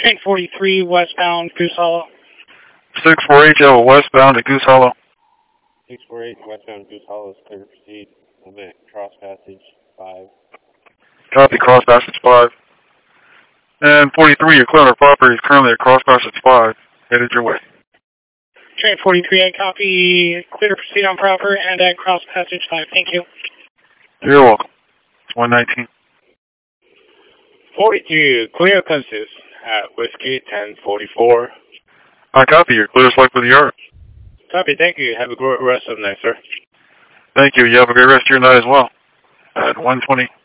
Train 43 westbound Goose Hollow. 648, you have a westbound at Goose Hollow. 648 westbound Goose Hollow is clear to proceed. I'm at Cross Passage 5. Copy, Cross Passage 5. And 43, your clear property is currently at Cross Passage 5. Headed your way. Train 43, I copy. Clear to proceed on proper and at Cross Passage 5. Thank you. You're welcome. It's 119. 42, clear consist at Whiskey 1044. I copy, you're clear as luck for the yard. Copy, thank you. Have a great rest of the night, sir. Thank you. You have a great rest of your night as well. At 120.